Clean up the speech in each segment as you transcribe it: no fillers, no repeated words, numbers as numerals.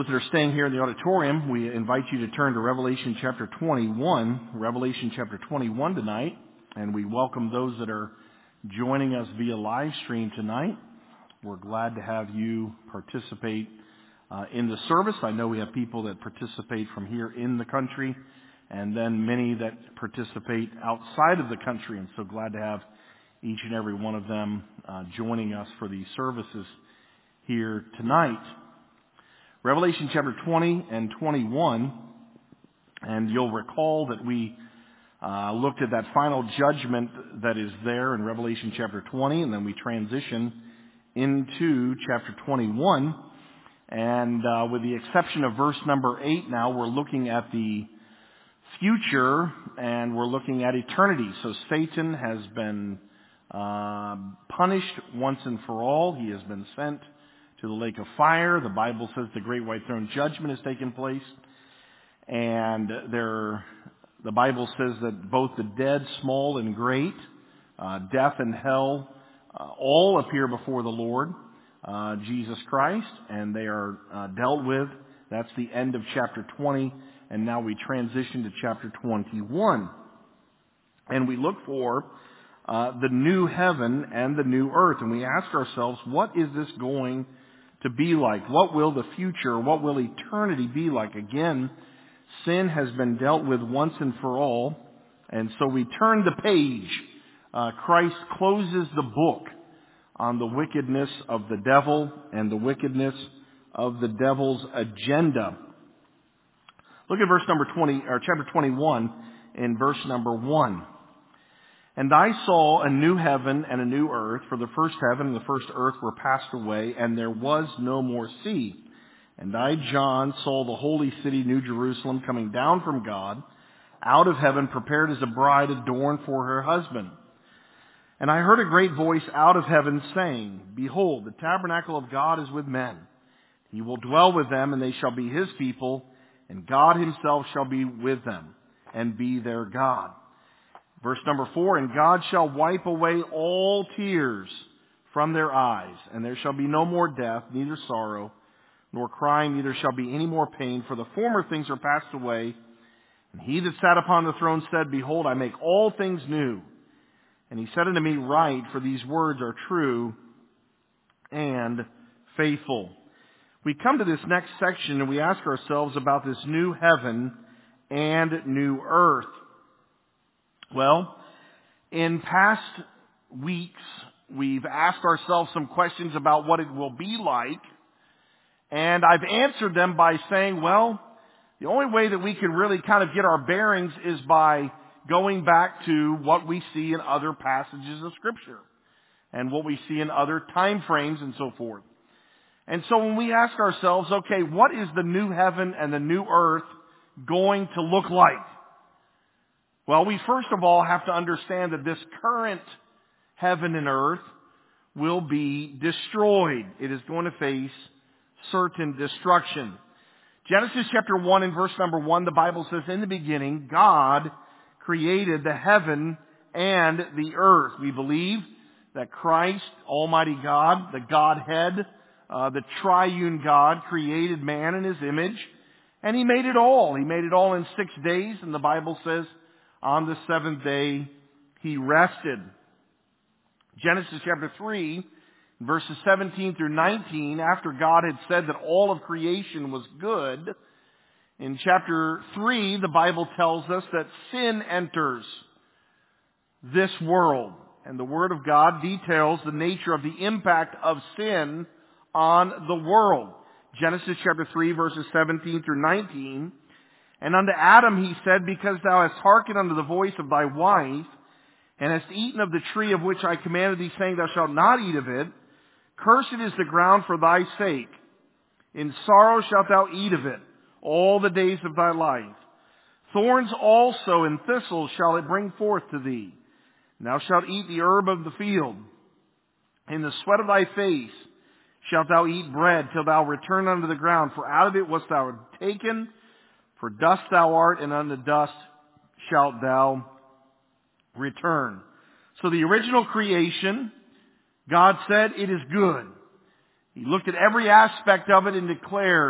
Those that are staying here in the auditorium, we invite you to turn to Revelation chapter 21. Revelation chapter 21 tonight. And we welcome those that are joining us via live stream tonight. We're glad to have you participate in the service. I know we have people that participate from here in the country, and then many that participate outside of the country. And so glad to have each and every one of them joining us for these services here tonight. Revelation chapter 20 and 21, and you'll recall that we looked at that final judgment that is there in Revelation chapter 20, and then we transition into chapter 21. And with the exception of verse number 8 now, we're looking at the future, and we're looking at eternity. So Satan has been punished once and for all. He has been sent to the lake of fire. The Bible says the great white throne judgment has taken place. And the Bible says that both the dead, small and great, death and hell, all appear before the Lord, Jesus Christ, and they are dealt with. That's the end of chapter 20, and now we transition to chapter 21. And we look for the new heaven and the new earth, and we ask ourselves, what is this going to be like? What will the future, what will eternity be like? Again, sin has been dealt with once and for all, and so we turn the page. Christ closes the book on the wickedness of the devil and the wickedness of the devil's agenda. Look at verse number 20, or chapter 21, in verse number 1. And I saw a new heaven and a new earth, for the first heaven and the first earth were passed away, and there was no more sea. And I, John, saw the holy city, New Jerusalem, coming down from God, out of heaven, prepared as a bride adorned for her husband. And I heard a great voice out of heaven saying, Behold, the tabernacle of God is with men. He will dwell with them, and they shall be His people, and God Himself shall be with them, and be their God. Verse number 4, And God shall wipe away all tears from their eyes, and there shall be no more death, neither sorrow, nor crying, neither shall be any more pain, for the former things are passed away. And He that sat upon the throne said, Behold, I make all things new. And He said unto me, Write, for these words are true and faithful. We come to this next section and we ask ourselves about this new heaven and new earth. Well, in past weeks, we've asked ourselves some questions about what it will be like, and I've answered them by saying, well, the only way that we can really kind of get our bearings is by going back to what we see in other passages of Scripture and what we see in other time frames and so forth. And so when we ask ourselves, okay, what is the new heaven and the new earth going to look like? Well, we first of all have to understand that this current heaven and earth will be destroyed. It is going to face certain destruction. Genesis chapter 1 and verse number 1, the Bible says, In the beginning, God created the heaven and the earth. We believe that Christ, Almighty God, the Godhead, the triune God, created man in His image, and He made it all. He made it all in 6 days, and the Bible says, on the seventh day, He rested. Genesis chapter 3, verses 17 through 19, after God had said that all of creation was good, in chapter 3, the Bible tells us that sin enters this world. And the Word of God details the nature of the impact of sin on the world. Genesis chapter 3, verses 17 through 19, And unto Adam He said, Because thou hast hearkened unto the voice of thy wife, and hast eaten of the tree of which I commanded thee, saying, Thou shalt not eat of it, cursed is the ground for thy sake. In sorrow shalt thou eat of it all the days of thy life. Thorns also and thistles shall it bring forth to thee. And thou shalt eat the herb of the field. In the sweat of thy face shalt thou eat bread till thou return unto the ground, for out of it wast thou taken. For dust thou art, and unto dust shalt thou return. So the original creation, God said, it is good. He looked at every aspect of it and declared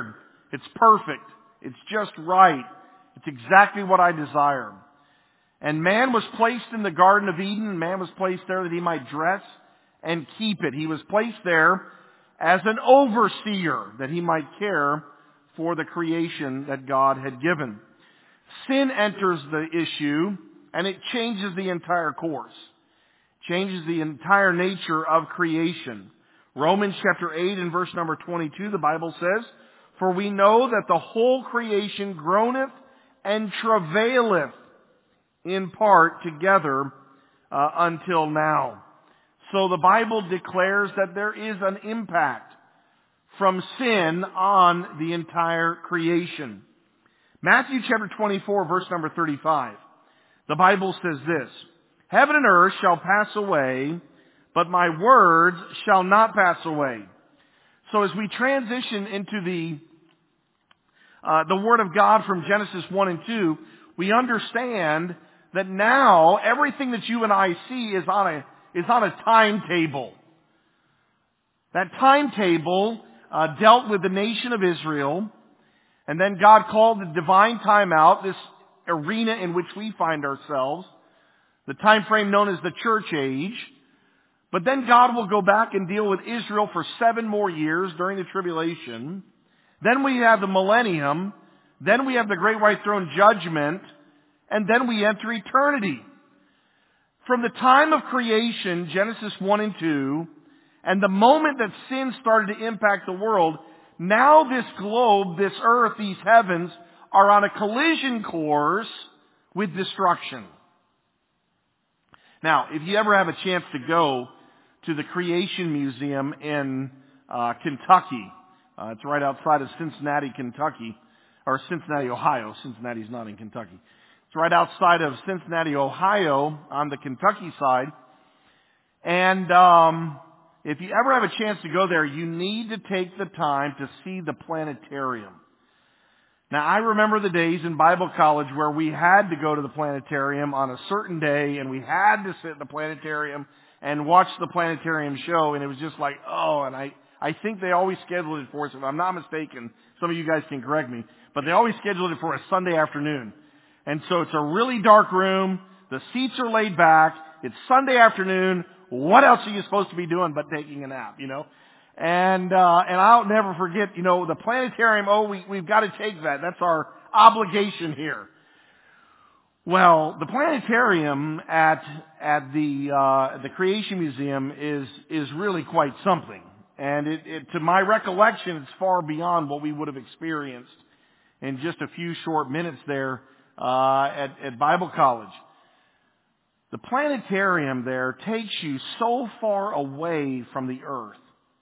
It's perfect. It's just right. It's exactly what I desire. And man was placed in the Garden of Eden. Man was placed there that he might dress and keep it. He was placed there as an overseer, that he might care for the creation that God had given. Sin enters the issue, and it changes the entire course. Changes the entire nature of creation. Romans chapter 8 and verse number 22, the Bible says, "For we know that the whole creation groaneth and travaileth in part together until now." So the Bible declares that there is an impact from sin on the entire creation. Matthew chapter 24, verse number 35. The Bible says this, "Heaven and earth shall pass away, but my words shall not pass away." So as we transition into the Word of God from Genesis 1 and 2, we understand that now everything that you and I see is on a timetable. That timetable dealt with the nation of Israel, and then God called the divine timeout, this arena in which we find ourselves, the time frame known as the church age. But then God will go back and deal with Israel for 7 more years during the tribulation. Then we have the millennium. Then we have the great white throne judgment. And then we enter eternity. From the time of creation, Genesis 1 and 2, and the moment that sin started to impact the world, now this globe, this earth, these heavens are on a collision course with destruction. Now, if you ever have a chance to go to the Creation Museum in Kentucky, it's right outside of Cincinnati, Kentucky, or Cincinnati, Ohio. Cincinnati's not in Kentucky. It's right outside of Cincinnati, Ohio, on the Kentucky side. And if you ever have a chance to go there, you need to take the time to see the planetarium. Now, I remember the days in Bible college where we had to go to the planetarium on a certain day, and we had to sit in the planetarium and watch the planetarium show, and it was just like, oh, and I think they always scheduled it for us, if I'm not mistaken, some of you guys can correct me, but they always scheduled it for a Sunday afternoon. And so it's a really dark room, the seats are laid back, it's Sunday afternoon, what else are you supposed to be doing but taking a nap, you know? And I'll never forget, you know, the planetarium, we've got to take that. That's our obligation here. Well, the planetarium at the Creation Museum is really quite something. And it to my recollection, it's far beyond what we would have experienced in just a few short minutes there at Bible college. The planetarium there takes you so far away from the earth,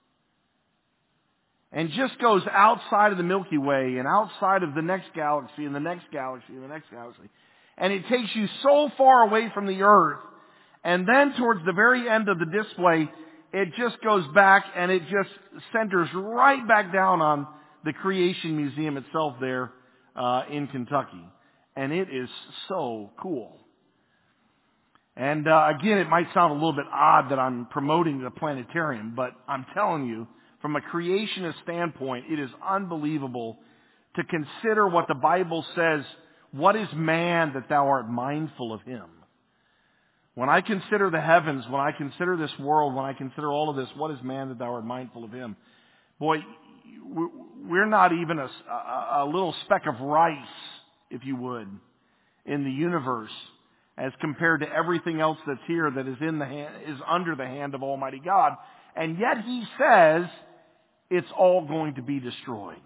and just goes outside of the Milky Way and outside of the next galaxy and the next galaxy and the next galaxy. And it takes you so far away from the earth, and then towards the very end of the display, it just goes back and it just centers right back down on the Creation Museum itself there in Kentucky. And it is so cool. And again, it might sound a little bit odd that I'm promoting the planetarium, but I'm telling you, from a creationist standpoint, it is unbelievable to consider what the Bible says, "What is man that thou art mindful of him?" When I consider the heavens, when I consider this world, when I consider all of this, what is man that thou art mindful of him? Boy, we're not even a little speck of rice, if you would, in the universe as compared to everything else that's here that is under the hand of Almighty God. And yet He says it's all going to be destroyed.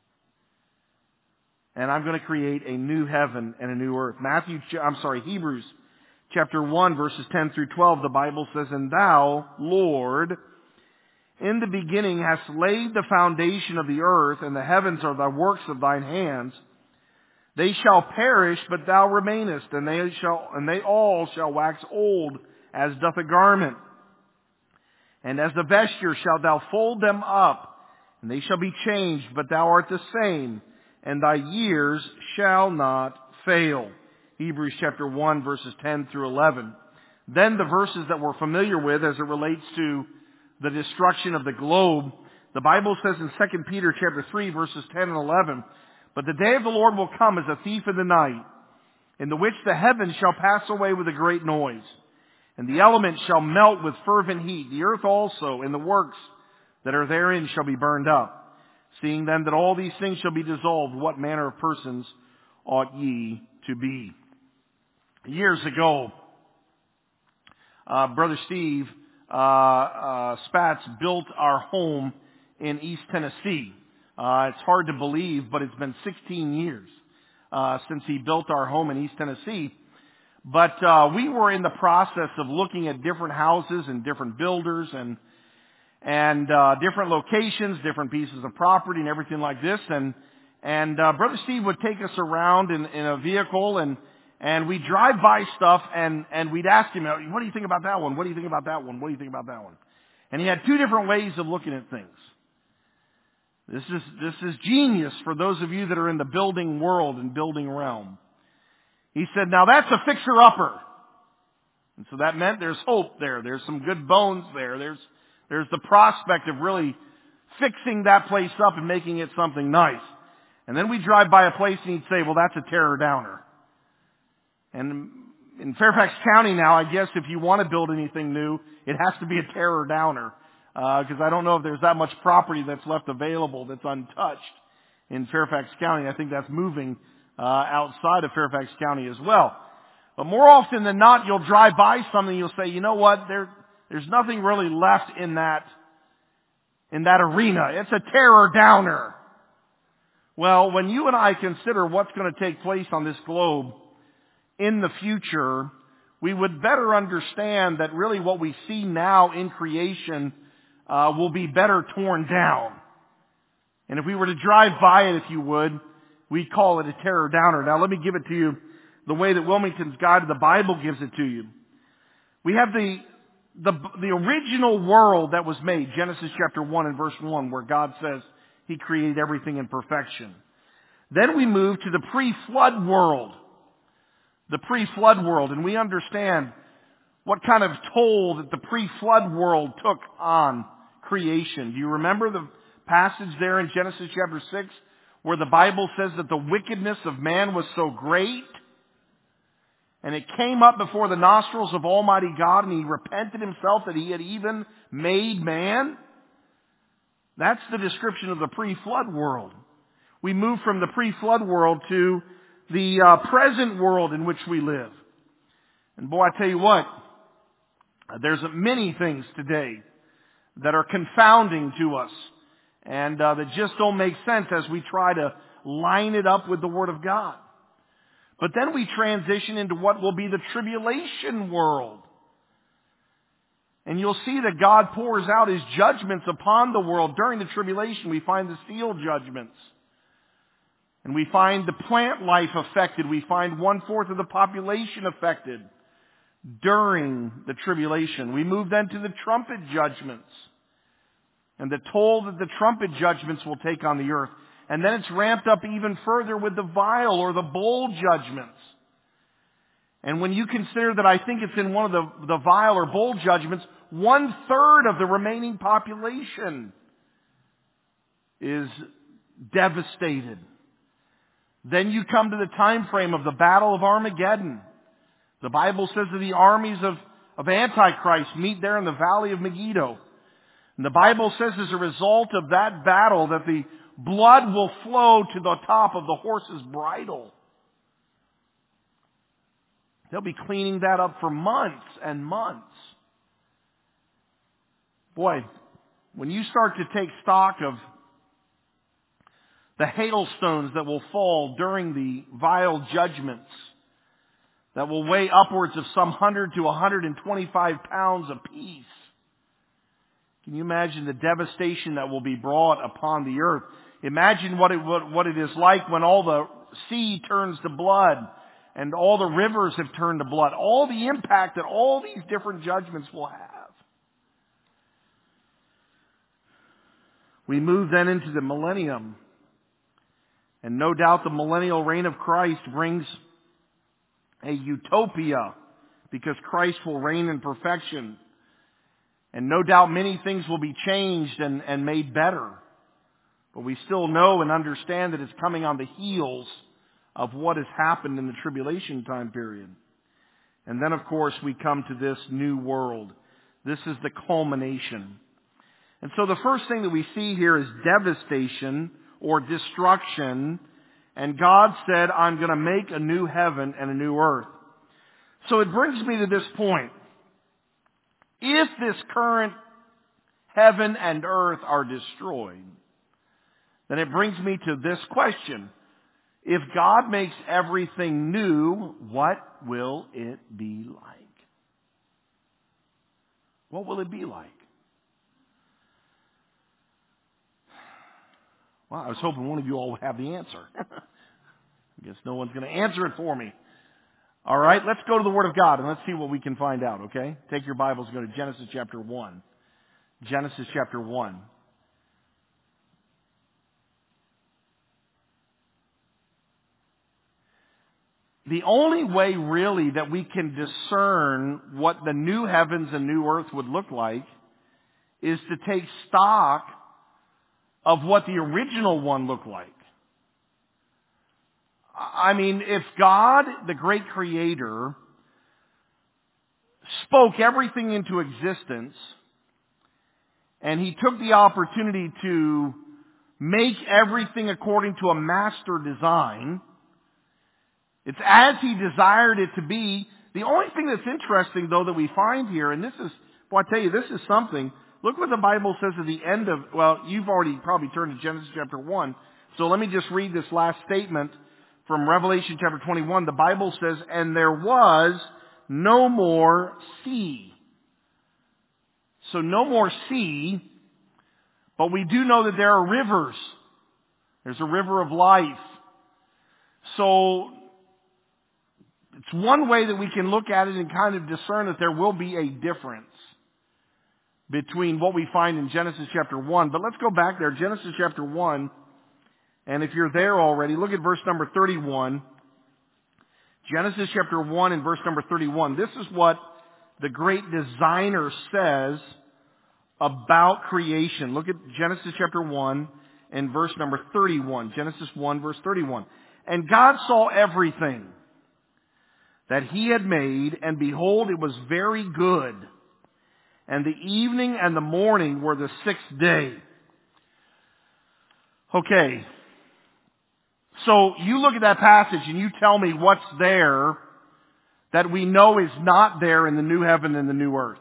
And I'm going to create a new heaven and a new earth. Hebrews chapter 1, verses 10 through 12, the Bible says, "And thou, Lord, in the beginning hast laid the foundation of the earth, and the heavens are the works of thine hands. They shall perish, but thou remainest, and they all shall wax old, as doth a garment. And as the vesture shalt thou fold them up, and they shall be changed, but thou art the same, and thy years shall not fail." Hebrews chapter 1, verses 10 through 11. Then the verses that we're familiar with as it relates to the destruction of the globe, The Bible says in 2 Peter chapter 3 verses 10 and 11, "But the day of the Lord will come as a thief in the night, in the which the heavens shall pass away with a great noise, and the elements shall melt with fervent heat. The earth also and the works that are therein shall be burned up. Seeing then that all these things shall be dissolved, what manner of persons ought ye to be?" Years ago, Brother Steve Spatz built our home in East Tennessee. It's hard to believe, but it's been 16 years since he built our home in East Tennessee. But we were in the process of looking at different houses and different builders and different locations, different pieces of property and everything like this. And Brother Steve would take us around in a vehicle and we'd drive by stuff and we'd ask him, "What do you think about that one? What do you think about that one? What do you think about that one?" And he had two different ways of looking at things. This is genius for those of you that are in the building world and building realm. He said, "Now that's a fixer-upper." And so that meant there's hope there. There's some good bones there. There's the prospect of really fixing that place up and making it something nice. And then we drive by a place and he'd say, "Well, that's a tear downer." And in Fairfax County now, I guess if you want to build anything new, it has to be a tear downer. Because I don't know if there's that much property that's left available that's untouched in Fairfax County. I think that's moving outside of Fairfax County as well. But more often than not, you'll drive by something, you'll say, "You know what? There's nothing really left in that arena. It's a tear downer." Well, when you and I consider what's going to take place on this globe in the future, we would better understand that really what we see now in creation will be better torn down. And if we were to drive by it, if you would, we'd call it a tear downer. Now let me give it to you the way that Wilmington's Guide to the Bible gives it to you. We have the original world that was made, Genesis chapter 1 and verse 1, where God says He created everything in perfection. Then we move to the pre-flood world. The pre-flood world, and we understand what kind of toll that the pre-flood world took on creation. Do you remember the passage there in Genesis chapter 6 where the Bible says that the wickedness of man was so great and it came up before the nostrils of Almighty God and He repented Himself that He had even made man? That's the description of the pre-flood world. We move from the pre-flood world to the present world in which we live. And boy, I tell you what, there's many things today that are confounding to us and that just don't make sense as we try to line it up with the Word of God. But then we transition into what will be the tribulation world. And you'll see that God pours out His judgments upon the world. During the tribulation, we find the seal judgments. And we find the plant life affected. We find 1/4 of the population affected during the tribulation. We move then to the trumpet judgments and the toll that the trumpet judgments will take on the earth. And then it's ramped up even further with the vial or the bowl judgments. And when you consider that I think it's in one of the vial or bowl judgments, 1/3 of the remaining population is devastated. Then you come to the time frame of the Battle of Armageddon. The Bible says that the armies of Antichrist meet there in the valley of Megiddo. And the Bible says as a result of that battle that the blood will flow to the top of the horse's bridle. They'll be cleaning that up for months and months. Boy, when you start to take stock of the hailstones that will fall during the vial judgments, that will weigh upwards of some 100 to 125 pounds apiece. Can you imagine the devastation that will be brought upon the earth? Imagine what it is like when all the sea turns to blood and all the rivers have turned to blood. All the impact that all these different judgments will have. We move then into the millennium. And no doubt the millennial reign of Christ brings a utopia because Christ will reign in perfection. And no doubt many things will be changed and made better. But we still know and understand that it's coming on the heels of what has happened in the tribulation time period. And then, of course, we come to this new world. This is the culmination. And so the first thing that we see here is devastation or destruction. And God said, I'm going to make a new heaven and a new earth. So it brings me to this point. If this current heaven and earth are destroyed, then it brings me to this question. If God makes everything new, what will it be like? What will it be like? Well, I was hoping one of you all would have the answer. I guess no one's going to answer it for me. All right, let's go to the Word of God and let's see what we can find out, okay? Take your Bibles and go to Genesis chapter 1. Genesis chapter 1. The only way really that we can discern what the new heavens and new earth would look like is to take stock of what the original one looked like. I mean, if God, the great creator, spoke everything into existence, and He took the opportunity to make everything according to a master design, it's as He desired it to be. The only thing that's interesting, though, that we find here, and this is, well, I tell you, this is something. Look what the Bible says at the end of, well, you've already probably turned to Genesis chapter 1. So let me just read this last statement from Revelation chapter 21. The Bible says, and there was no more sea. So no more sea, but we do know that there are rivers. There's a river of life. So it's one way that we can look at it and kind of discern that there will be a difference between what we find in Genesis chapter 1. But let's go back there, Genesis chapter 1. And if you're there already, look at verse number 31. Genesis chapter 1 and verse number 31. This is what the great designer says about creation. Look at Genesis chapter 1 and verse number 31. Genesis 1 verse 31. And God saw everything that He had made, and behold, it was very good. And the evening and the morning were the sixth day. Okay. So you look at that passage and you tell me what's there that we know is not there in the new heaven and the new earth.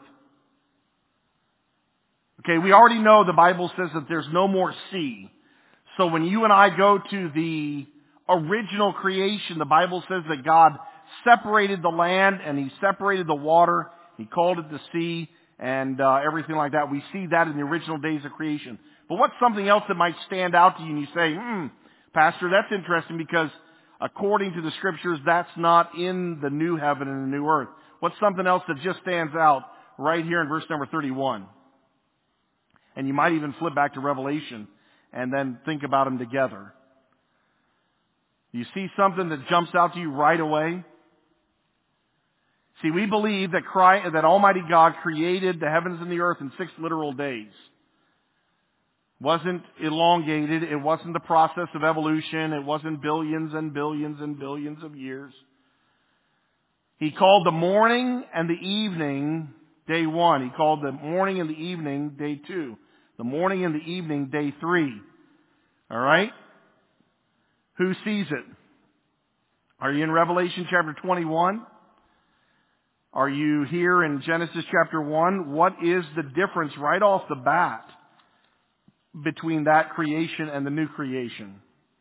Okay, we already know the Bible says that there's no more sea. So when you and I go to the original creation, the Bible says that God separated the land and He separated the water. He called it the sea and everything like that. We see that in the original days of creation. But what's something else that might stand out to you and you say, Pastor, that's interesting because according to the Scriptures, that's not in the new heaven and the new earth. What's something else that just stands out right here in verse number 31? And you might even flip back to Revelation and then think about them together. You see something that jumps out to you right away? See, we believe that that Almighty God created the heavens and the earth in 6 literal days. It wasn't elongated. It wasn't the process of evolution. It wasn't billions and billions and billions of years. He called the morning and the evening day 1. He called the morning and the evening day 2. The morning and the evening day 3. All right? Who sees it? Are you in Revelation chapter 21? Are you here in Genesis chapter 1? What is the difference right off the bat between that creation and the new creation?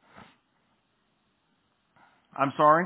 I'm sorry?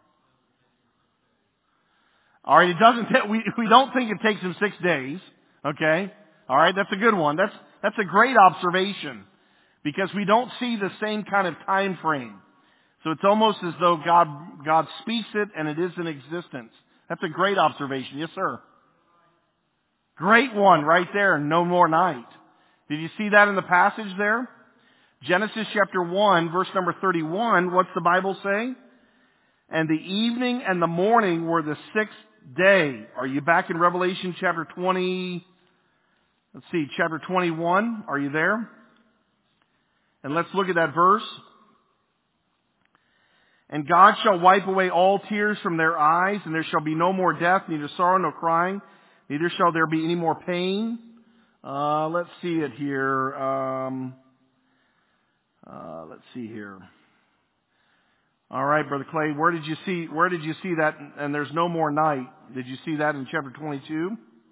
All right, it doesn't. We don't think it takes Him 6 days. Okay, all right, that's a good one. That's a great observation because we don't see the same kind of time frame. So it's almost as though God speaks it and it is in existence. That's a great observation. Yes, sir. Great one right there. No more night. Did you see that in the passage there? Genesis chapter 1, verse number 31. What's the Bible say? And the evening and the morning were the 6th day. Are you back in Revelation chapter 20? Let's see, chapter 21. Are you there? And let's look at that verse. And God shall wipe away all tears from their eyes, and there shall be no more death, neither sorrow nor crying, neither shall there be any more pain. Let's see it here. Let's see here. All right, Brother Clay, where did you see that? And there's no more night. Did you see that in chapter 22?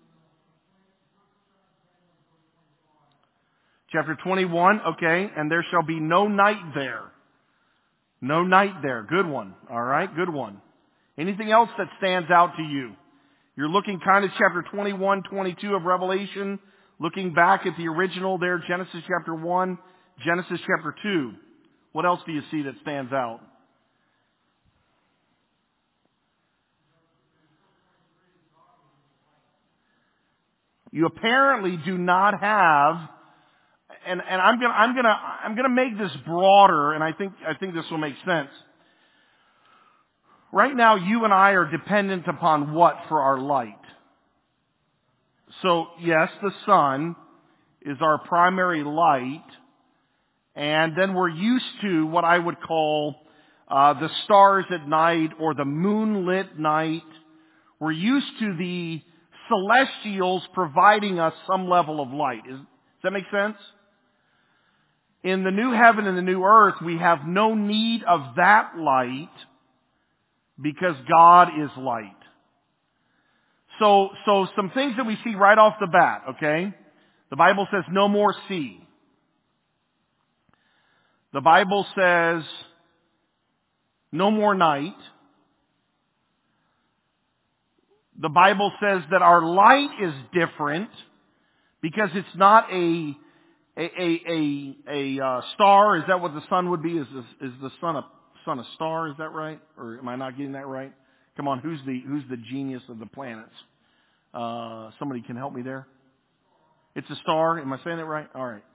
Chapter 21, okay, and there shall be no night there. No night there. Good one. All right, good one. Anything else that stands out to you? You're looking kind of chapter 21, 22 of Revelation, looking back at the original there, Genesis chapter 1, Genesis chapter 2. What else do you see that stands out? You apparently do not have, and I'm gonna make this broader, and I think this will make sense. Right now, you and I are dependent upon what for our light? So yes, the sun is our primary light, and then we're used to what I would call the stars at night or the moonlit night. We're used to the celestials providing us some level of light. Does that make sense? In the new heaven and the new earth, we have no need of that light because God is light. So some things that we see right off the bat, okay? The Bible says no more sea. The Bible says no more night. The Bible says that our light is different because it's not a star. Is that what the sun would be? Is the sun a star? Is that right? Or am I not getting that right? Come on, who's the genius of the planets? Somebody can help me there. It's a star. Am I saying it right? All right.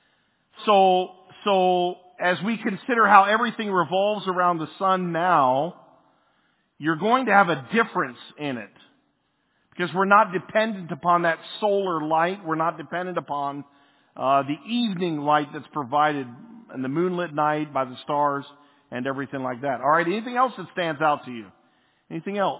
So as we consider how everything revolves around the sun now, you're going to have a difference in it. Because we're not dependent upon that solar light. We're not dependent upon the evening light that's provided in the moonlit night by the stars and everything like that. All right, anything else that stands out to you? Anything else?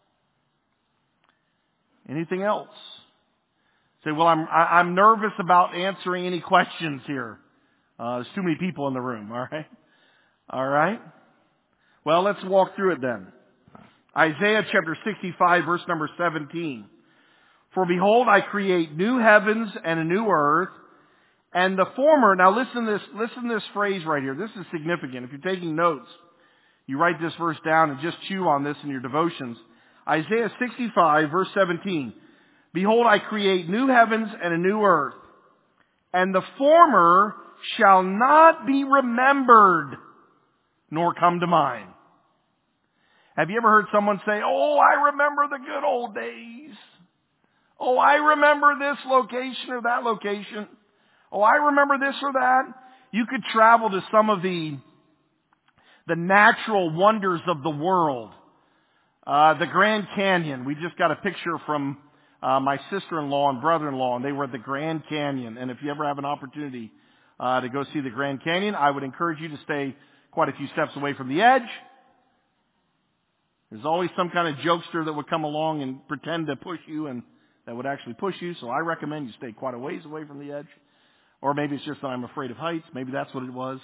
Anything else? Say, well, I'm nervous about answering any questions here. There's too many people in the room, all right? All right? Well, let's walk through it then. Isaiah chapter 65, verse number 17. For behold, I create new heavens and a new earth, and the former, now listen to this phrase right here. This is significant. If you're taking notes, you write this verse down and just chew on this in your devotions. Isaiah 65, verse 17. Behold, I create new heavens and a new earth, and the former shall not be remembered, nor come to mind. Have you ever heard someone say, oh, I remember the good old days. Oh, I remember this location or that location. Oh, I remember this or that. You could travel to some of the natural wonders of the world. The Grand Canyon. We just got a picture from my sister-in-law and brother-in-law, and they were at the Grand Canyon. And if you ever have an opportunity to go see the Grand Canyon, I would encourage you to stay quite a few steps away from the edge. There's always some kind of jokester that would come along and pretend to push you, and that would actually push you. So I recommend you stay quite a ways away from the edge. Or maybe it's just that I'm afraid of heights. Maybe that's what it was.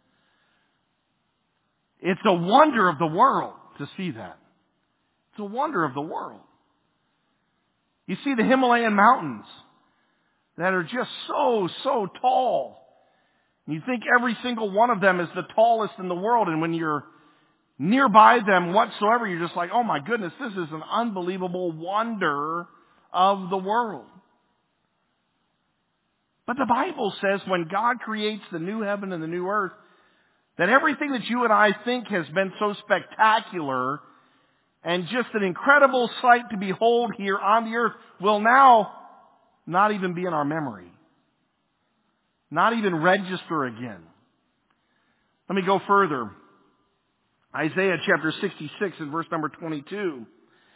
It's a wonder of the world to see that. It's a wonder of the world. You see the Himalayan mountains that are just so tall. And you think every single one of them is the tallest in the world. And when you're nearby them whatsoever, you're just like, oh my goodness, this is an unbelievable wonder of the world. But the Bible says when God creates the new heaven and the new earth, that everything that you and I think has been so spectacular and just an incredible sight to behold here on the earth will now not even be in our memory. Not even register again. Let me go further. Isaiah chapter 66 and verse number 22.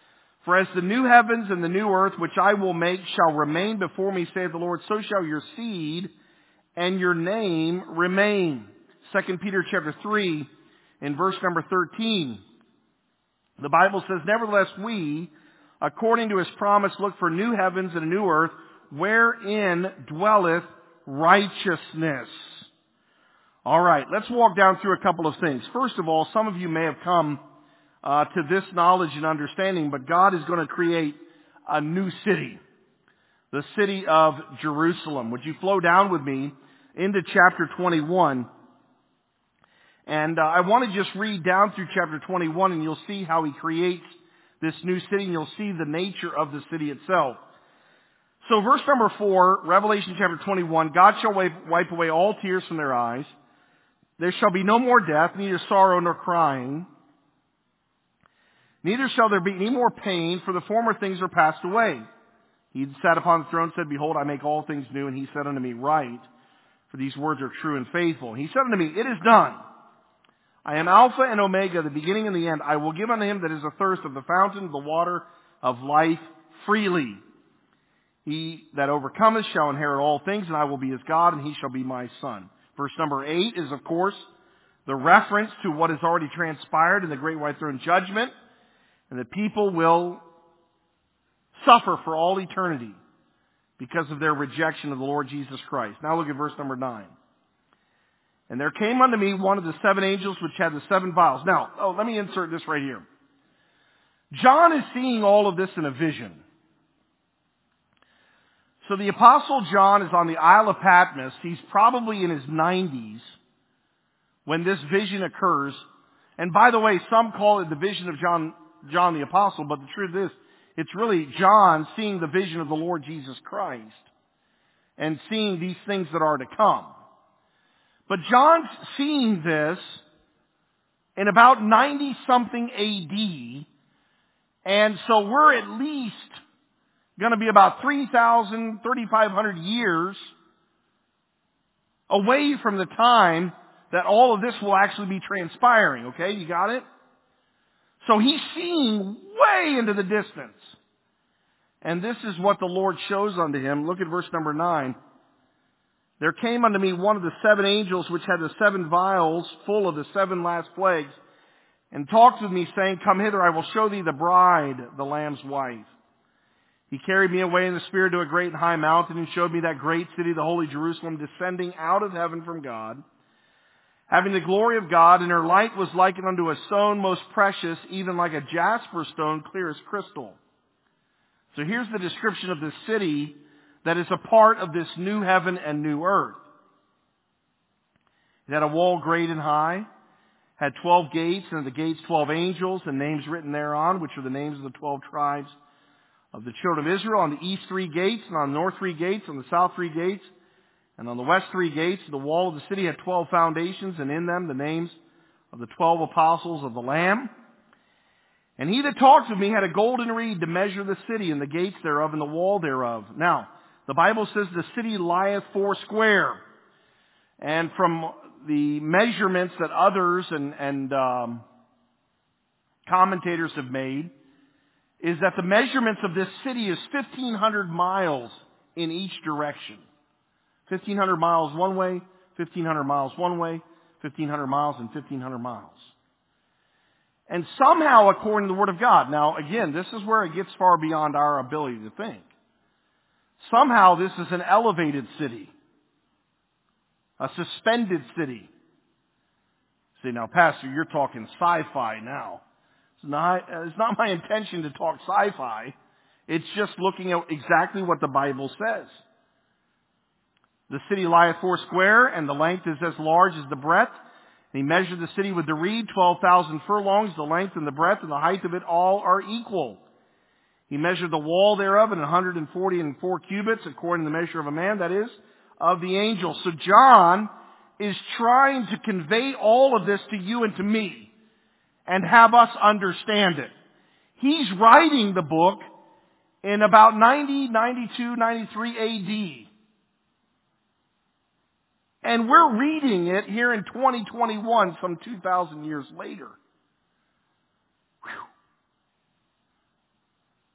For as the new heavens and the new earth which I will make shall remain before me, saith the Lord, so shall your seed and your name remain. 2 Peter chapter 3 in verse number 13. The Bible says, nevertheless we, according to His promise, look for new heavens and a new earth, wherein dwelleth righteousness. All right, let's walk down through a couple of things. First of all, some of you may have come to this knowledge and understanding, but God is going to create a new city, the city of Jerusalem. Would you flow down with me into chapter 21? And I want to just read down through chapter 21, and you'll see how He creates this new city, and you'll see the nature of the city itself. So verse number 4, Revelation chapter 21, God shall wipe away all tears from their eyes. There shall be no more death, neither sorrow nor crying. Neither shall there be any more pain, for the former things are passed away. He that sat upon the throne said, behold, I make all things new. And He said unto me, write, for these words are true and faithful. And He said unto me, it is done. I am Alpha and Omega, the beginning and the end. I will give unto him that is athirst of the fountain of the water of life freely. He that overcometh shall inherit all things, and I will be his God, and he shall be my son. Verse number 8 is, of course, the reference to what has already transpired in the great white throne judgment, and the people will suffer for all eternity because of their rejection of the Lord Jesus Christ. Now look at verse number 9. And there came unto me one of the 7 angels which had the 7 vials. Now, let me insert this right here. John is seeing all of this in a vision. So the Apostle John is on the Isle of Patmos. He's probably in his 90s when this vision occurs. And by the way, some call it the vision of John the Apostle, but the truth is, it's really John seeing the vision of the Lord Jesus Christ and seeing these things that are to come. But John's seeing this in about 90-something AD, and so we're at least going to be about 3,500 years away from the time that all of this will actually be transpiring. Okay, you got it? So he's seeing way into the distance. And this is what the Lord shows unto him. Look at verse number 9. There came unto me one of the 7 angels which had the 7 vials full of the 7 last plagues, and talked with me, saying, come hither, I will show thee the bride, the Lamb's wife. He carried me away in the Spirit to a great and high mountain, and showed me that great city, the holy Jerusalem, descending out of heaven from God, having the glory of God, and her light was likened unto a stone most precious, even like a jasper stone, clear as crystal. So here's the description of this city that is a part of this new heaven and new earth. It had a wall great and high, had 12 gates, and at the gates 12 angels, and names written thereon, which are the names of the 12 tribes of the children of Israel. On the east 3 gates, and on the north 3 gates, on the south 3 gates, and on the west 3 gates. The wall of the city had 12 foundations, and in them the names of the 12 apostles of the Lamb. And he that talked with me had a golden reed to measure the city, and the gates thereof, and the wall thereof. Now, the Bible says the city lieth foursquare. And from the measurements that others and commentators have made, is that the measurements of this city is 1,500 miles in each direction. 1,500 miles one way, 1,500 miles one way, 1,500 miles, and 1,500 miles. And somehow, according to the Word of God, now again, this is where it gets far beyond our ability to think. Somehow this is an elevated city. A suspended city. See, now, Pastor, you're talking sci-fi now. It's not my intention to talk sci-fi. It's just looking at exactly what the Bible says. The city lieth foursquare, and the length is as large as the breadth. And he measured the city with the reed, 12,000 furlongs. The length and the breadth and the height of it all are equal. He measured the wall thereof in 144 cubits, according to the measure of a man, that is, of the angel. So John is trying to convey all of this to you and to me, and have us understand it. He's writing the book in about 90, 92, 93 AD. And we're reading it here in 2021, some 2,000 years later. Whew.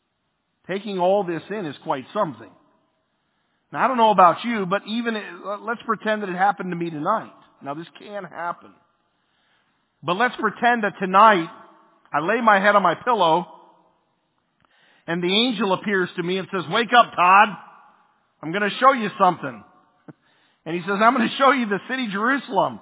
taking all this in is quite something. Now, I don't know about you, but let's pretend that it happened to me tonight. Now, this can happen. But let's pretend that tonight I lay my head on my pillow and the angel appears to me and says, "Wake up, Todd. I'm going to show you something." And he says, "I'm going to show you the city Jerusalem."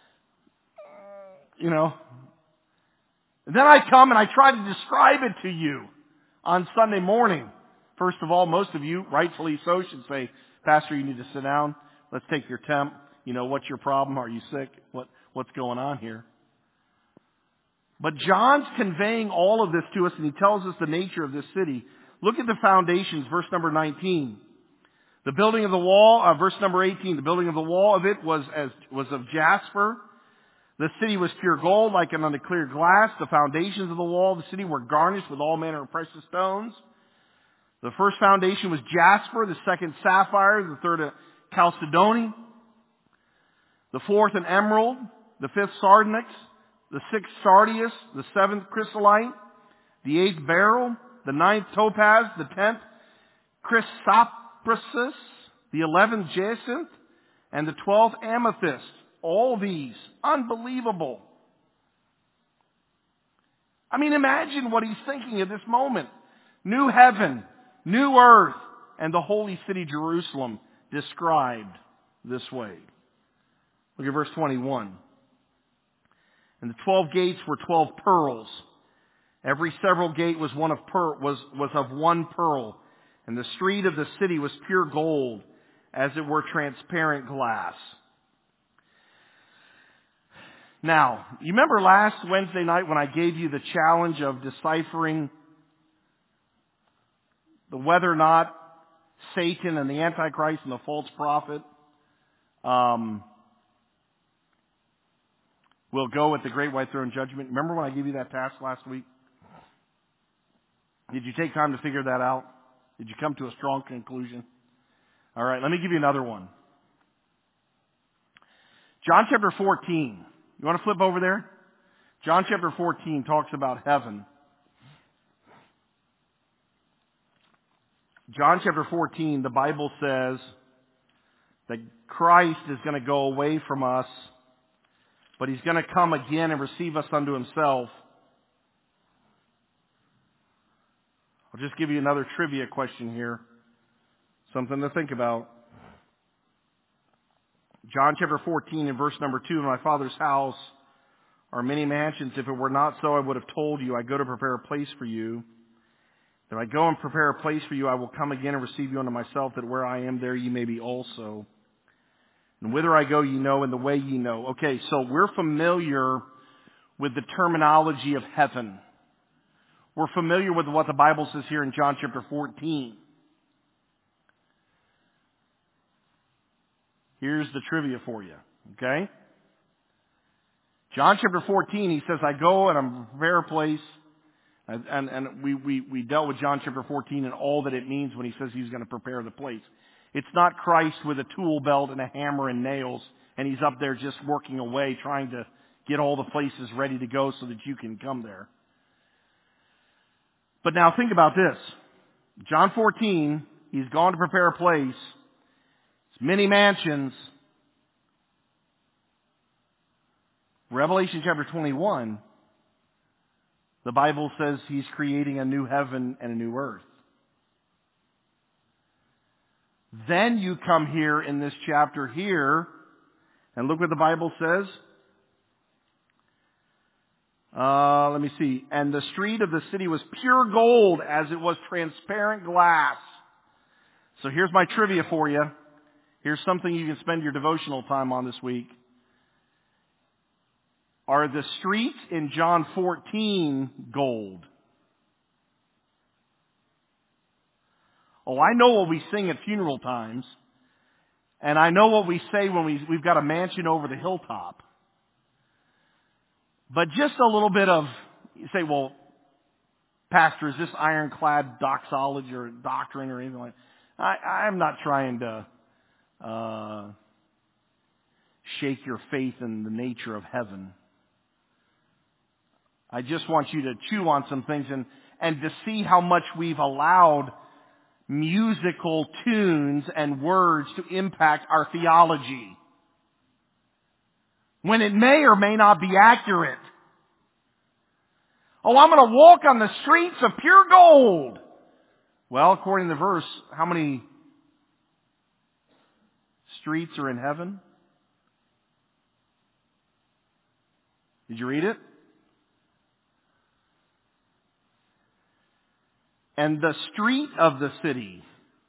You know. And then I come and I try to describe it to you on Sunday morning. First of all, most of you, rightfully so, should say, "Pastor, you need to sit down. Let's take your temp. You know, what's your problem? Are you sick? What's going on here?" But John's conveying all of this to us, and he tells us the nature of this city. Look at the foundations, verse number 19. The building of the wall, verse number 18, the building of the wall of it was of jasper. The city was pure gold, like an unto clear glass. The foundations of the wall of the city were garnished with all manner of precious stones. The first foundation was jasper, the second sapphire, the third chalcedony, the fourth an emerald, the fifth sardonyx, the sixth sardius, the seventh chrysolite, the eighth beryl, the ninth topaz, the 10th chrysoprasus, the 11th jacinth, and the 12th amethyst. All these, unbelievable. I mean, imagine what he's thinking at this moment. New heaven, new earth, and the holy city Jerusalem described this way. Look at verse 21. And the 12 gates were 12 pearls. Every several gate was of one pearl. And the street of the city was pure gold, as it were transparent glass. Now, you remember last Wednesday night when I gave you the challenge of deciphering whether or not Satan and the Antichrist and the false prophet will go at the great white throne judgment? Remember when I gave you that task last week? Did you take time to figure that out? Did you come to a strong conclusion? All right, let me give you another one. John chapter 14. You want to flip over there? John chapter 14 talks about heaven. John chapter 14, the Bible says that Christ is going to go away from us, but He's going to come again and receive us unto Himself. I'll just give you another trivia question here. Something to think about. John chapter 14 and verse number 2, "In my Father's house are many mansions. If it were not so, I would have told you. I go to prepare a place for you. If I go and prepare a place for you, I will come again and receive you unto myself, that where I am, there ye may be also. And whither I go, ye know, and the way ye know." Okay, so we're familiar with the terminology of heaven. We're familiar with what the Bible says here in John chapter 14. Here's the trivia for you, okay? John chapter 14, he says, "I go and I prepare a place." And we dealt with John chapter 14 and all that it means when he says he's going to prepare the place. It's not Christ with a tool belt and a hammer and nails, and he's up there just working away trying to get all the places ready to go so that you can come there. But now think about this. John 14, he's gone to prepare a place. It's many mansions. Revelation chapter 21, the Bible says he's creating a new heaven and a new earth. Then you come here in this chapter here, and look what the Bible says. Let me see. "And the street of the city was pure gold, as it was transparent glass." So here's my trivia for you. Here's something you can spend your devotional time on this week. Are the streets in John 14 gold? Oh, I know what we sing at funeral times. And I know what we say when we've got a mansion over the hilltop. But just a little bit of, you say, "Well, Pastor, is this ironclad doxology or doctrine or anything like that?" I'm not trying to shake your faith in the nature of heaven. I just want you to chew on some things and to see how much we've allowed musical tunes and words to impact our theology, when it may or may not be accurate. Oh, I'm going to walk on the streets of pure gold. Well, according to the verse, how many streets are in heaven? Did you read it? And the street of the city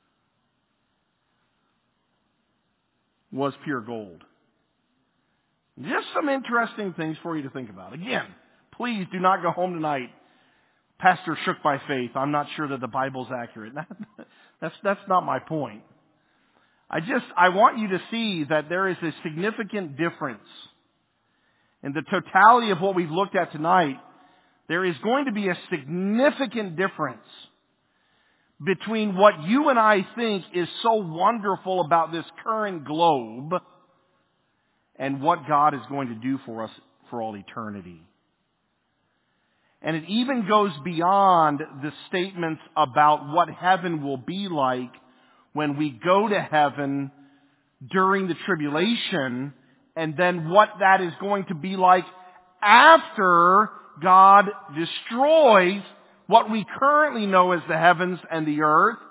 was pure gold. Just some interesting things for you to think about. Again, please do not go home tonight, Pastor, shook by faith. I'm not sure that the Bible's accurate. That's not my point. I want you to see that there is a significant difference in the totality of what we've looked at tonight. There is going to be a significant difference between what you and I think is so wonderful about this current globe and what God is going to do for us for all eternity. And it even goes beyond the statements about what heaven will be like when we go to heaven during the tribulation, and then what that is going to be like after God destroys what we currently know as the heavens and the earth,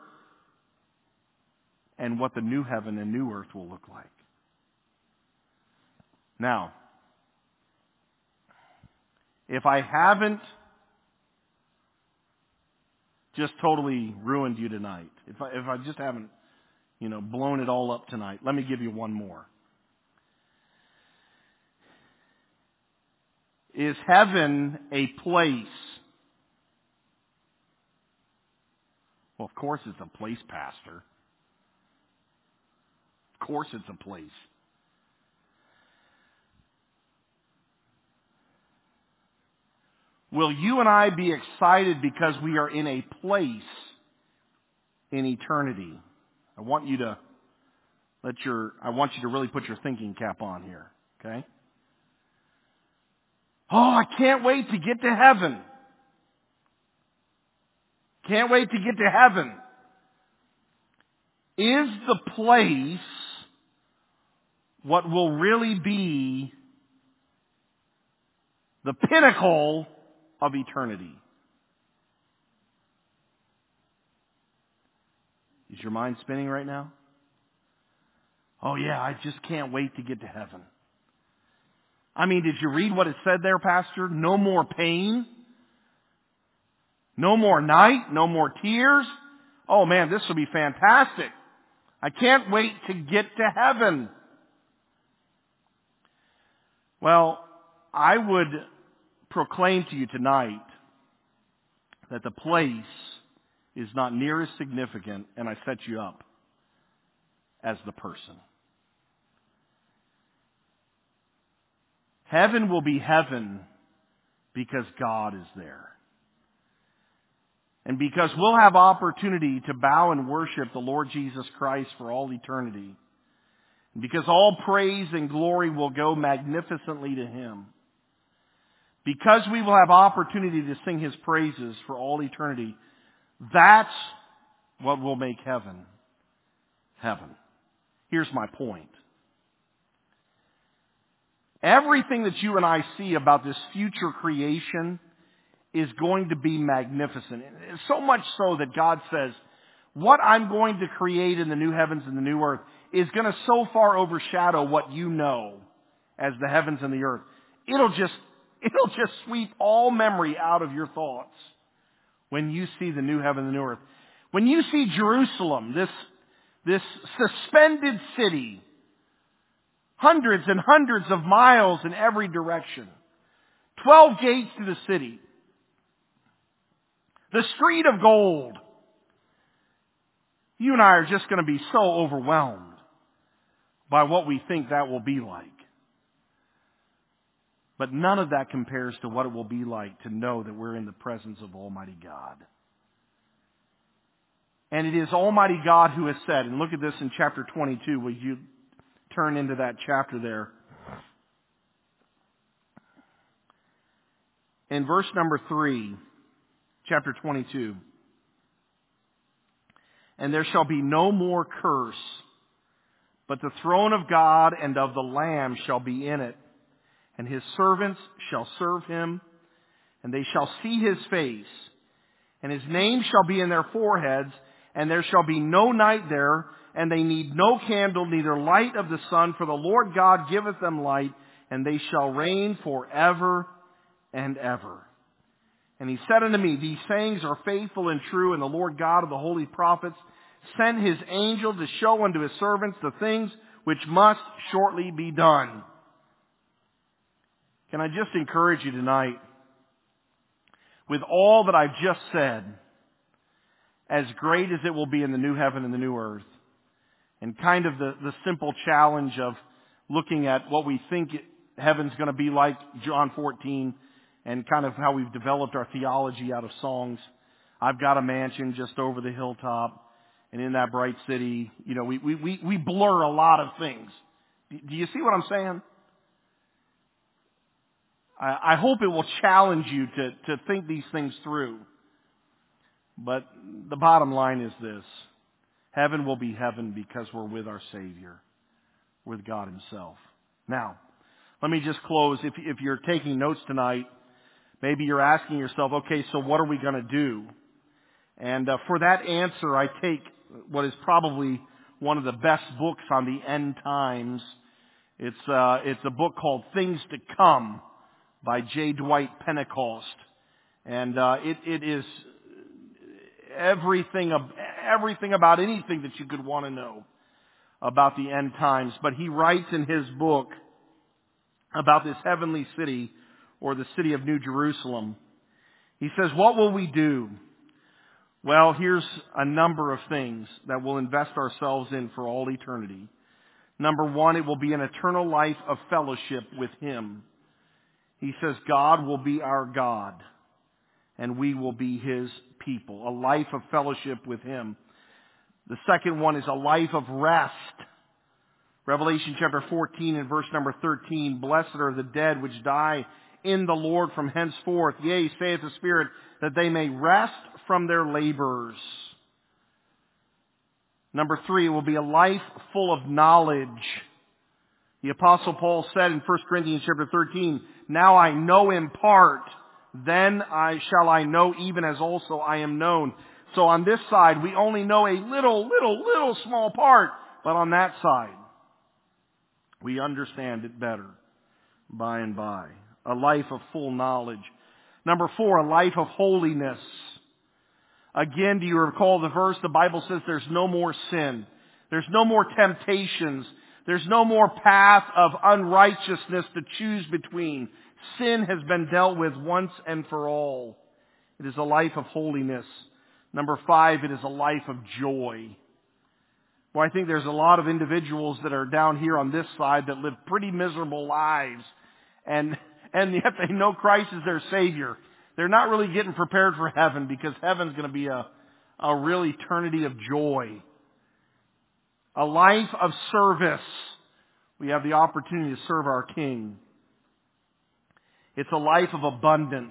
and what the new heaven and new earth will look like. Now, if I haven't just totally ruined you tonight, if I just haven't, blown it all up tonight, let me give you one more. Is heaven a place? Well, of course it's a place, Pastor. Of course it's a place. Will you and I be excited because we are in a place in eternity? I want you to really put your thinking cap on here, okay? Oh, I can't wait to get to heaven. Can't wait to get to heaven. Is the place what will really be the pinnacle of eternity? Is your mind spinning right now? Oh yeah, I just can't wait to get to heaven. I mean, did you read what it said there, Pastor? No more pain. No more night. No more tears. Oh man, this will be fantastic. I can't wait to get to heaven. Well, I would proclaim to you tonight that the place is not near as significant, and I set you up, as the person. Heaven will be heaven because God is there. And because we'll have opportunity to bow and worship the Lord Jesus Christ for all eternity. And because all praise and glory will go magnificently to Him. Because we will have opportunity to sing His praises for all eternity. That's what will make heaven heaven. Here's my point. Everything that you and I see about this future creation is going to be magnificent. So much so that God says, what I'm going to create in the new heavens and the new earth is going to so far overshadow what you know as the heavens and the earth. It'll just sweep all memory out of your thoughts when you see the new heaven and the new earth. When you see Jerusalem, this suspended city, hundreds and hundreds of miles in every direction, 12 gates to the city, the street of gold. You and I are just going to be so overwhelmed by what we think that will be like. But none of that compares to what it will be like to know that we're in the presence of Almighty God. And it is Almighty God who has said, and look at this in chapter 22, will you turn into that chapter there. in verse number 3, chapter 22. And there shall be no more curse, but the throne of God and of the Lamb shall be in it, and his servants shall serve him, and they shall see his face, and his name shall be in their foreheads, and there shall be no night there, and they need no candle, neither light of the sun, for the Lord God giveth them light, and they shall reign forever and ever. And he said unto me, These sayings are faithful and true, and the Lord God of the holy prophets sent his angel to show unto his servants the things which must shortly be done. Can I just encourage you tonight, with all that I've just said, as great as it will be in the new heaven and the new earth, and kind of the simple challenge of looking at what we think heaven's going to be like, John 14, and kind of how we've developed our theology out of songs. I've got a mansion just over the hilltop, and in that bright city, you know, we blur a lot of things. Do you see what I'm saying? I hope it will challenge you to think these things through. But the bottom line is this. Heaven will be heaven because we're with our Savior, with God Himself. Now, let me just close. If you're taking notes tonight, maybe you're asking yourself, okay, so what are we going to do? And for that answer, I take what is probably one of the best books on the end times. It's a book called Things to Come by J. Dwight Pentecost. And it is everything about anything that you could want to know about the end times. But he writes in his book about this heavenly city, or the city of New Jerusalem. He says, what will we do? Well, here's a number of things that we'll invest ourselves in for all eternity. Number one, it will be an eternal life of fellowship with Him. He says God will be our God, and we will be His people. A life of fellowship with Him. The second one is a life of rest. Revelation chapter 14 and verse number 13, Blessed are the dead which die in the Lord from henceforth. Yea, saith the Spirit, that they may rest from their labors. Number 3, it will be a life full of knowledge. The Apostle Paul said in 1 Corinthians chapter 13, Now I know in part, then shall I know even as also I am known. So on this side, we only know a little small part, but on that side, we understand it better by and by. A life of full knowledge. Number 4, a life of holiness. Again, do you recall the verse? The Bible says there's no more sin. There's no more temptations. There's no more path of unrighteousness to choose between. Sin has been dealt with once and for all. It is a life of holiness. Number 5, it is a life of joy. Well, I think there's a lot of individuals that are down here on this side that live pretty miserable lives, and yet they know Christ is their Savior. They're not really getting prepared for heaven, because heaven's going to be a real eternity of joy. A life of service. We have the opportunity to serve our King. It's a life of abundance.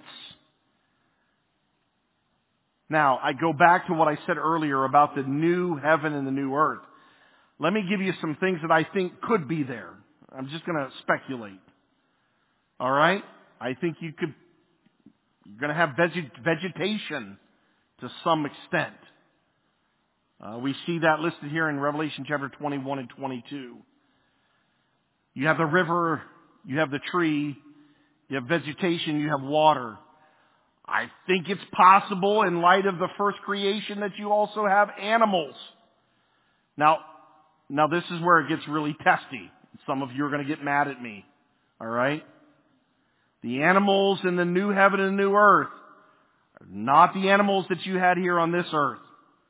Now, I go back to what I said earlier about the new heaven and the new earth. Let me give you some things that I think could be there. I'm just going to speculate. All right? I think you're going to have vegetation to some extent. We see that listed here in Revelation chapter 21 and 22. You have the river, you have the tree, you have vegetation, you have water. I think it's possible in light of the first creation that you also have animals. Now this is where it gets really testy. Some of you are going to get mad at me. All right? The animals in the new heaven and new earth are not the animals that you had here on this earth.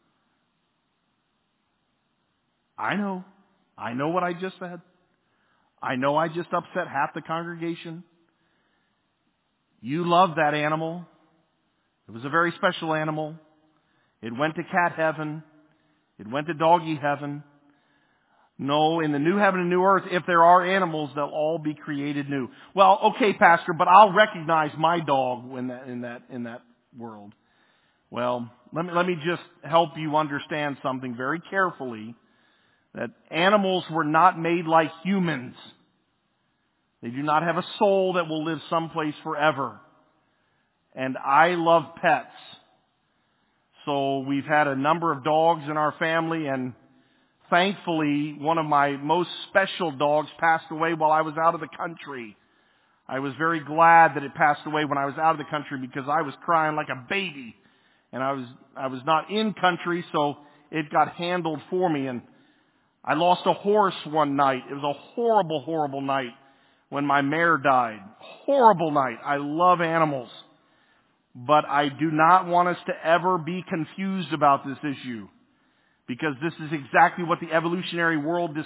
I know what I just said. I know I just upset half the congregation. You love that animal. It was a very special animal. It went to cat heaven. It went to doggy heaven. No, in the new heaven and new earth, if there are animals, they'll all be created new. Well, okay, Pastor, but I'll recognize my dog in that world. Well, let me just help you understand something very carefully. That animals were not made like humans. They do not have a soul that will live someplace forever. And I love pets. So we've had a number of dogs in our family, and thankfully one of my most special dogs passed away while I was out of the country. I was very glad that it passed away when I was out of the country because I was crying like a baby. And I was not in country, so it got handled for me. And I lost a horse one night. It was a horrible, horrible night when my mare died. Horrible night. I love animals. But I do not want us to ever be confused about this issue. Because this is exactly what the evolutionary world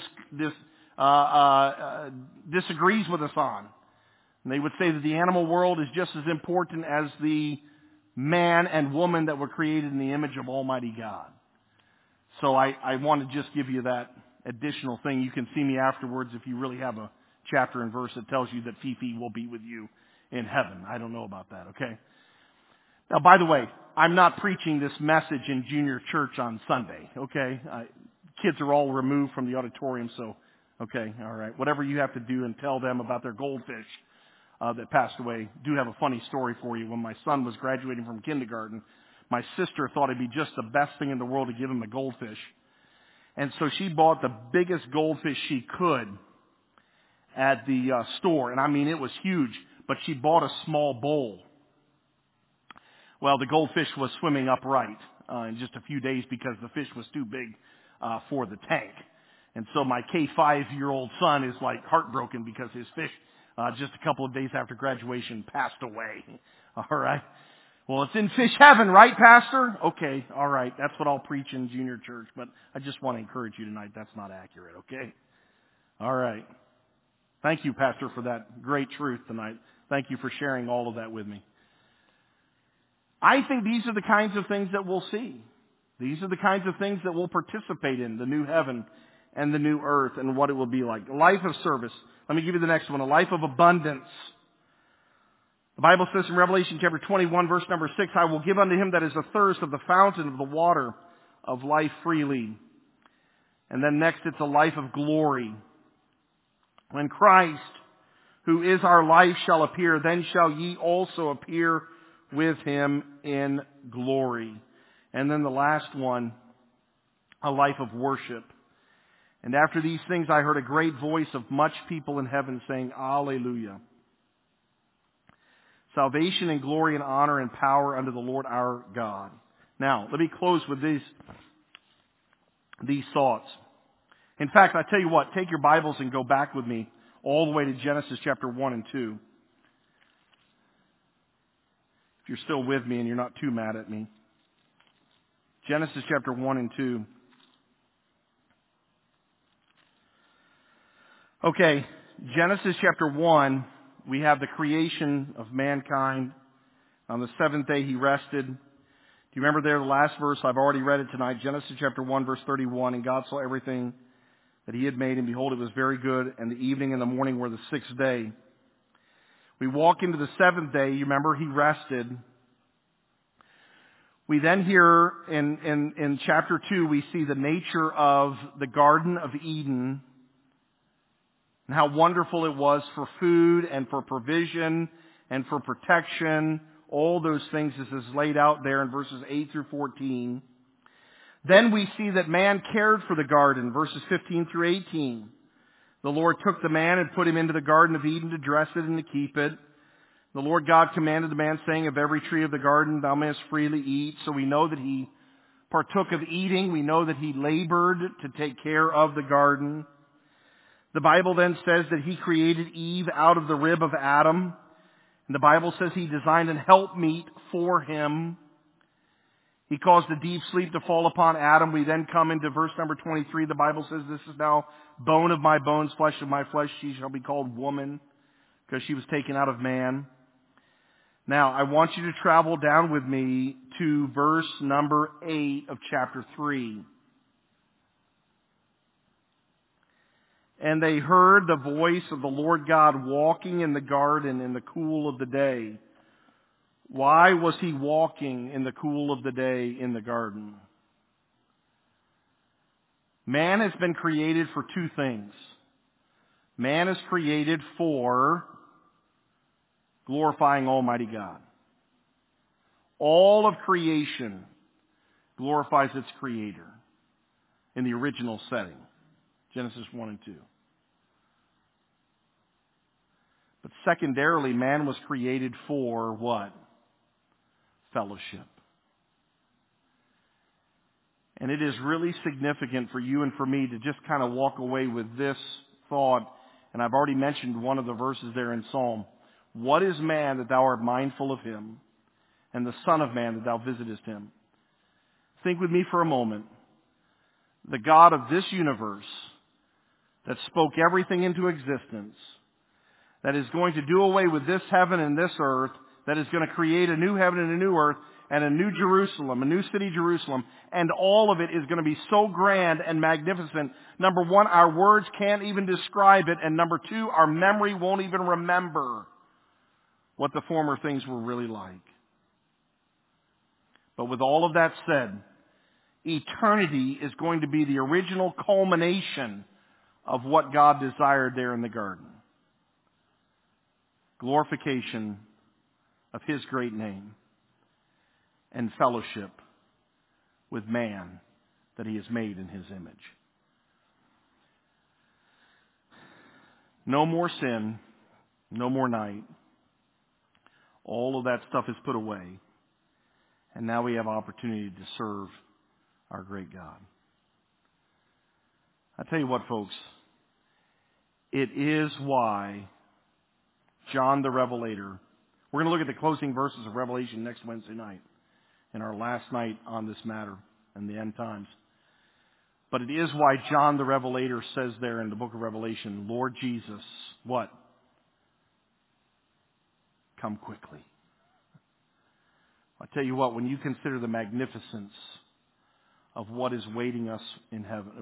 disagrees with us on. And they would say that the animal world is just as important as the man and woman that were created in the image of Almighty God. So I want to just give you that additional thing. You can see me afterwards if you really have a chapter and verse that tells you that Fifi will be with you in heaven. I don't know about that, okay? Now, by the way, I'm not preaching this message in junior church on Sunday, okay? Kids are all removed from the auditorium, so, okay, all right. Whatever you have to do and tell them about their goldfish that passed away. Do have a funny story for you. When my son was graduating from kindergarten, my sister thought it'd be just the best thing in the world to give him a goldfish. And so she bought the biggest goldfish she could at the store. And I mean, it was huge, but she bought a small bowl. Well, the goldfish was swimming upright in just a few days because the fish was too big for the tank. And so my K5-year-old son is like heartbroken because his fish, just a couple of days after graduation, passed away. All right. Well, it's in fish heaven, right, Pastor? Okay, all right. That's what I'll preach in junior church, but I just want to encourage you tonight. That's not accurate, okay? All right. Thank you, Pastor, for that great truth tonight. Thank you for sharing all of that with me. I think these are the kinds of things that we'll see. These are the kinds of things that we'll participate in, the new heaven and the new earth and what it will be like. A life of service. Let me give you the next one. A life of abundance. The Bible says in Revelation chapter 21, verse number 6, I will give unto him that is athirst of the fountain of the water of life freely. And then next it's a life of glory. When Christ, who is our life, shall appear, then shall ye also appear with him in glory. And then the last one, a life of worship. And after these things I heard a great voice of much people in heaven saying, Alleluia. Salvation and glory and honor and power unto the Lord our God. Now, let me close with these thoughts. In fact, I tell you what, take your Bibles and go back with me all the way to Genesis chapter 1 and 2. If you're still with me and you're not too mad at me. Genesis chapter 1 and 2. Okay, Genesis chapter 1, we have the creation of mankind. On the seventh day he rested. Do you remember there the last verse? I've already read it tonight. Genesis chapter 1 verse 31. And God saw everything that he had made, and behold, it was very good. And the evening and the morning were the sixth day. We walk into the seventh day. You remember he rested. We then hear in chapter 2, we see the nature of the Garden of Eden and how wonderful it was for food and for provision and for protection. All those things is laid out there in verses 8 through 14. Then we see that man cared for the garden, verses 15 through 18. The Lord took the man and put him into the Garden of Eden to dress it and to keep it. The Lord God commanded the man, saying, of every tree of the garden thou mayest freely eat. So we know that he partook of eating. We know that he labored to take care of the garden. The Bible then says that he created Eve out of the rib of Adam. And the Bible says he designed an helpmeet for him. He caused a deep sleep to fall upon Adam. We then come into verse number 23. The Bible says, this is now bone of my bones, flesh of my flesh. She shall be called woman, because she was taken out of man. Now, I want you to travel down with me to verse number 8 of chapter 3. And they heard the voice of the Lord God walking in the garden in the cool of the day. Why was he walking in the cool of the day in the garden? Man has been created for two things. Man is created for glorifying Almighty God. All of creation glorifies its Creator in the original setting. Genesis 1 and 2. But secondarily, man was created for what? Fellowship. And it is really significant for you and for me to just kind of walk away with this thought. And I've already mentioned one of the verses there in Psalm. What is man that thou art mindful of him, and the Son of Man that thou visitest him? Think with me for a moment. The God of this universe that spoke everything into existence, that is going to do away with this heaven and this earth, that is going to create a new heaven and a new earth, and a new Jerusalem, a new city Jerusalem, and all of it is going to be so grand and magnificent. Number one, our words can't even describe it, and number two, our memory won't even remember what the former things were really like. But with all of that said, eternity is going to be the original culmination of what God desired there in the garden. Glorification of His great name and fellowship with man that He has made in His image. No more sin, no more night. All of that stuff is put away. And now we have opportunity to serve our great God. I tell you what, folks, it is why John the Revelator, we're going to look at the closing verses of Revelation next Wednesday night, in our last night on this matter and the end times. But it is why John the Revelator says there in the book of Revelation, Lord Jesus, what? Come quickly. I tell you what, when you consider the magnificence of what is awaiting us in heaven,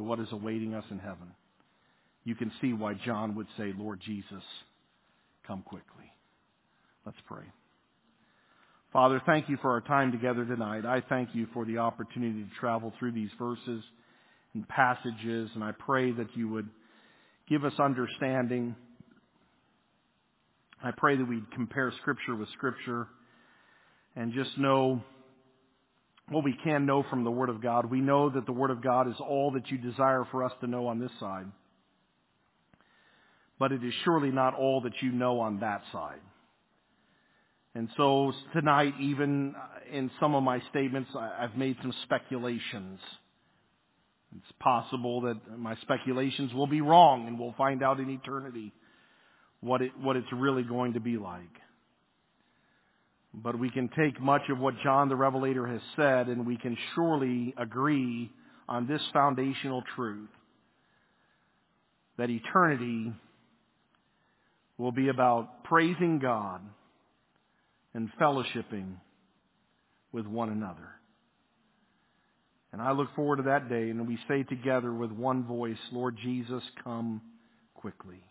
you can see why John would say, Lord Jesus, come quickly. Let's pray. Father, thank you for our time together tonight. I thank you for the opportunity to travel through these verses and passages, and I pray that you would give us understanding. I pray that we'd compare Scripture with Scripture and just know what we can know from the Word of God. We know that the Word of God is all that you desire for us to know on this side. But it is surely not all that you know on that side. And so tonight, even in some of my statements, I've made some speculations. It's possible that my speculations will be wrong, and we'll find out in eternity what it's really going to be like. But we can take much of what John the Revelator has said, and we can surely agree on this foundational truth, that eternity will be about praising God and fellowshipping with one another. And I look forward to that day, and we say together with one voice, Lord Jesus, come quickly.